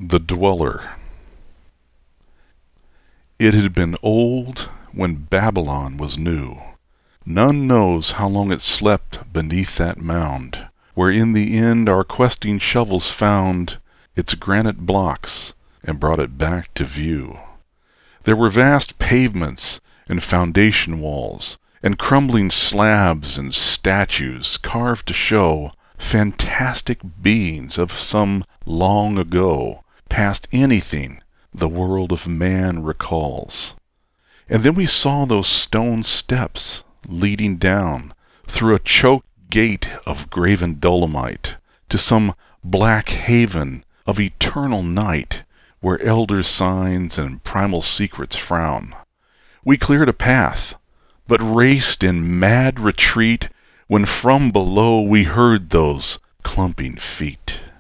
The Dweller. It had been old when Babylon was new. None knows how long it slept beneath that mound, where in the end our questing shovels found its granite blocks and brought it back to view. There were vast pavements and foundation walls, and crumbling slabs and statues carved to show fantastic beings of some long ago, past anything the world of man recalls. And then we saw those stone steps leading down through a choked gate of graven dolomite to some black haven of eternal night, where elder signs and primal secrets frown. We cleared a path, but raced in mad retreat when from below we heard those clumping feet.